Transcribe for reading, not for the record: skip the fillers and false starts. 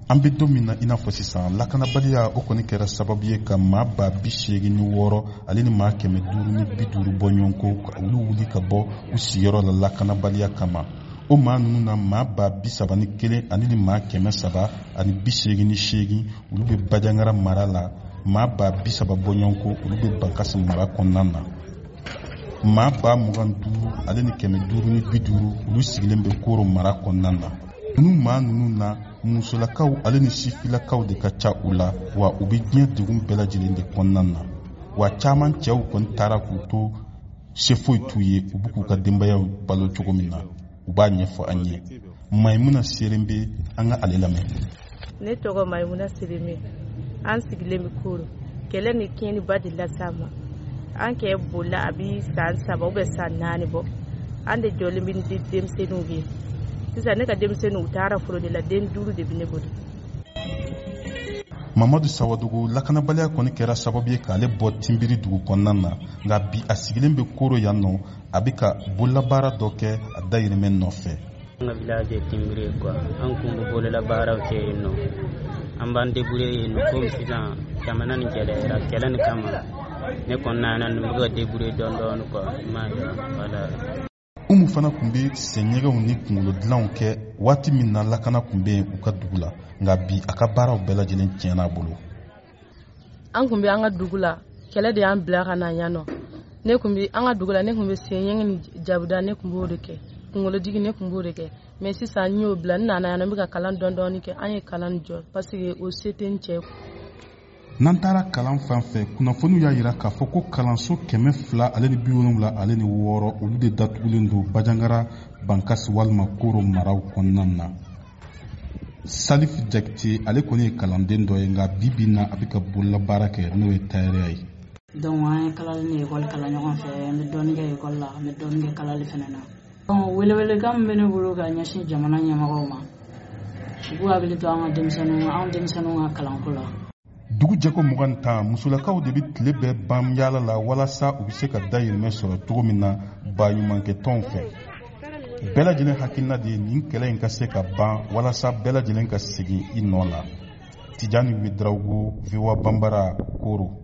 An bɛ don min na i n'a fɔ sisan lakanabaliya o kɔni kɛra sababu ye ka maa ba 86 ale ni maa 550 bɔ ɲɔgɔn ko ka olu wuli ka bɔ u sigiyɔrɔ la lakanabaliya kama. O maa ninnu na maa ba 31 ani ni maa 388 olu bɛ Bajangara mara la, maa ba 30 bɔ ɲɔgɔn ko olu bɛ Bankassi mara kɔnɔna na. Maa ba 25 ale ni 550 olu sigilen bɛ Koro mara kɔnɔna na. Ninnu maa ninnu na musolakaw ale ni sifilakaw de ka ca u la, wa u bɛ diɲɛ degun bɛɛ lajɛlen de kɔnɔna na. Wa caman cɛw kɔni taara k'u to se foyi t'u ye u bɛ k'u ka denbayaw balo cogo min na u b'a ɲɛfɔ an ye. Maimuna Seren bɛ an ka ale lamɛn. Ne tɔgɔ Maimuna Seren, an sigilen bɛ Koro. Kɛlɛ ni tiɲɛniba de la s'an ma. An kɛ bolila a bɛ san 3 ou san 4 bɔ. An de jɔlen bɛ ni denmisɛnninw ye. Sisan ne ka denmisɛnninw taara foro de la, den 5 de bɛ ne bolo. Mamadu Sawadogo lakanabaliya kɔni kɛra sababu ye k'ale bɔ Tinbiri dugu kɔnɔna na, nka bi a sigilen bɛ Koro yan nɔ a bɛ ka bololabaara dɔ kɛ a dayirimɛ nɔfɛ. An ka village ye Tinbiri quoi, an kun bɛ bololabaaraw kɛ yen nɔ, an b'an débrouiller yen nɔ komi sisan jamana ni gɛlɛyara kɛlɛ ni kama ne kɔni nana n bɛ ka débrouiller dɔɔni quoi, voilà. Umu fana tun bɛ sɛɲɛgɛnw ni kunkolo dilanw kɛ waati min na lakana tun bɛ yen u ka dugu la, nka bi a ka baaraw bɛɛ lajɛlen tiɲɛna a bolo. An kun bɛ an ka dugu la, kɛlɛ de y'an bila ka na yan nɔ. Ne kun bɛ an ka dugu la, ne kun bɛ sɛɲɛgɛn ni jabuda ne kun b'o de kɛ, kunkolo digi ne kun b'o de kɛ. Mais sisan n y'o bila, n nana yan nɔ n bɛ ka kalan dɔɔni kɛ, an ye kalan jɔ parce que o se tɛ n cɛ. N'an taara kalan fan fɛ kunnafoniw y'a jira k'a fɔ ko kalanso 200 ale ni 76 ale ni 6 olu de datugulen don Bajangara, Bankassi walima Koro maraw kɔnɔna na. Salif Jakite ale kɔni ye kalanden dɔ ye nka bi na a bɛ ka bololabaara kɛ n'o ye tailleur ye. Donc an ye kalali ni école kalan ɲɔgɔn fɛ, n bɛ dɔɔni kɛ école la, n bɛ dɔɔni kɛ kalali fana na. Donc welewelekan min bɛ ne bolo ka ɲɛsin jamana ɲɛmɔgɔw ma, u k'u hakili to an denmisɛnninw ka kalanko la. Dugu jɛko 20 musolakaw de bɛ tile bɛɛ ban yaala la walasa u bɛ se ka dayirimɛ sɔrɔ cogo min na baɲumankɛtɔnw fɛ. Bɛɛ lajɛlen hakilina de ye nin kɛlɛ in ka se ka ban walasa bɛɛ lajɛlen ka segin i nɔ la. Tijani Ouedraogo, VOA Bambara, Koro.